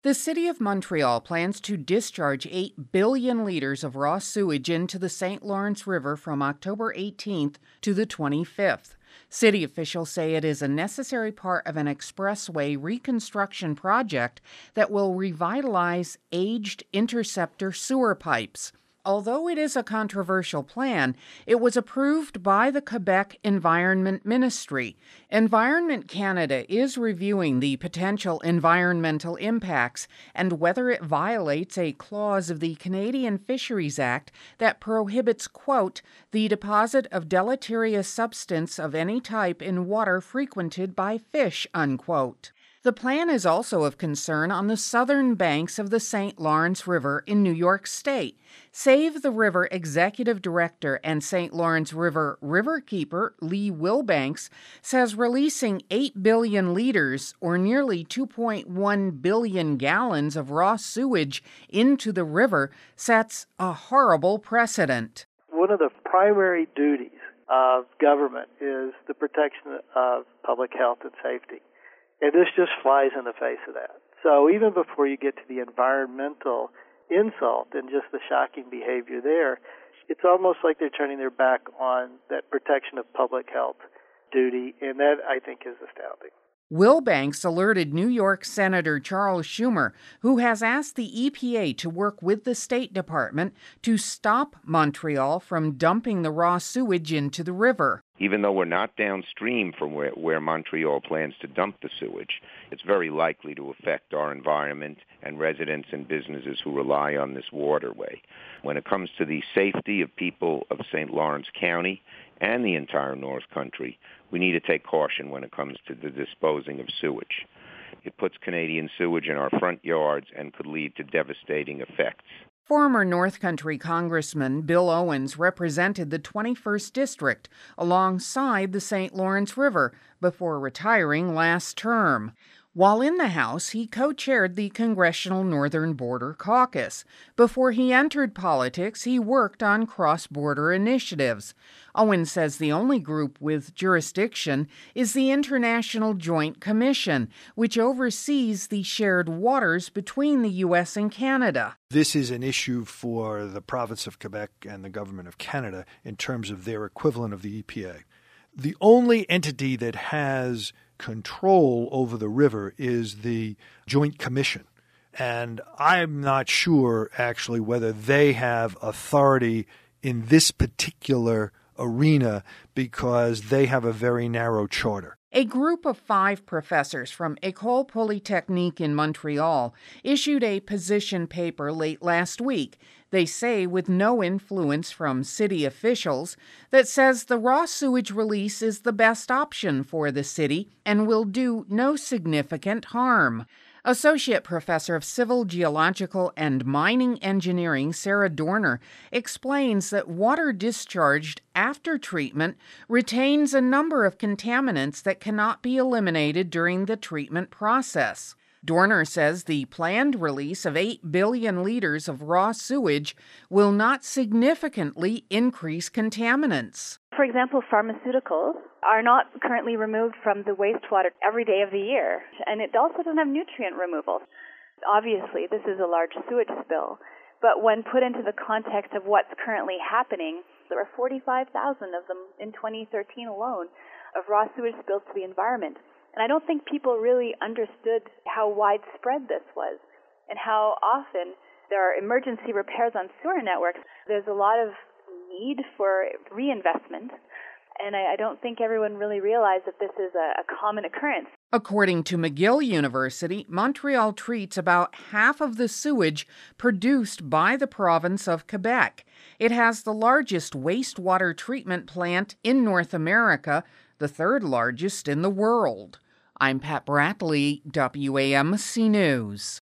The City of Montreal plans to discharge 8 billion liters of raw sewage into the St. Lawrence River from October 18th to the 25th. City officials say it is a necessary part of an expressway reconstruction project that will revitalize aged interceptor sewer pipes. Although it is a controversial plan, it was approved by the Quebec Environment Ministry. Environment Canada is reviewing the potential environmental impacts and whether it violates a clause of the Canadian Fisheries Act that prohibits, quote, the deposit of deleterious substance of any type in water frequented by fish, unquote. The plan is also of concern on the southern banks of the St. Lawrence River in New York State. Save the River Executive Director and St. Lawrence River riverkeeper Lee Wilbanks says releasing 8 billion liters, or nearly 2.1 billion gallons of raw sewage into the river sets a horrible precedent. One of the primary duties of government is the protection of public health and safety. And this just flies in the face of that. So even before you get to the environmental insult and just the shocking behavior there, it's almost like they're turning their back on that protection of public health duty, and that, I think, is astounding. Wilbanks alerted New York Senator Charles Schumer, who has asked the EPA to work with the State Department to stop Montreal from dumping the raw sewage into the river. Even though we're not downstream from where Montreal plans to dump the sewage, it's very likely to affect our environment and residents and businesses who rely on this waterway. When it comes to the safety of people of St. Lawrence County and the entire North Country, we need to take caution when it comes to the disposing of sewage. It puts Canadian sewage in our front yards and could lead to devastating effects. Former North Country Congressman Bill Owens represented the 21st District alongside the St. Lawrence River before retiring last term. While in the House, he co-chaired the Congressional Northern Border Caucus. Before he entered politics, he worked on cross-border initiatives. Owens says the only group with jurisdiction is the International Joint Commission, which oversees the shared waters between the U.S. and Canada. This is an issue for the province of Quebec and the government of Canada in terms of their equivalent of the EPA. The only entity that has control over the river is the Joint Commission. And I'm not sure, actually, whether they have authority in this particular arena because they have a very narrow charter. A group of 5 professors from École Polytechnique in Montreal issued a position paper late last week. They say, with no influence from city officials, that says the raw sewage release is the best option for the city and will do no significant harm. Associate Professor of Civil Geological and Mining Engineering Sarah Dorner explains that water discharged after treatment retains a number of contaminants that cannot be eliminated during the treatment process. Dorner says the planned release of 8 billion liters of raw sewage will not significantly increase contaminants. For example, pharmaceuticals are not currently removed from the wastewater every day of the year, and it also doesn't have nutrient removal. Obviously, this is a large sewage spill, but when put into the context of what's currently happening, there were 45,000 of them in 2013 alone of raw sewage spills to the environment. And I don't think people really understood how widespread this was and how often there are emergency repairs on sewer networks. There's a lot of need for reinvestment, and I don't think everyone really realized that this is a common occurrence. According to McGill University, Montreal treats about half of the sewage produced by the province of Quebec. It has the largest wastewater treatment plant in North America, the 3rd largest in the world. I'm Pat Bradley, WAMC News.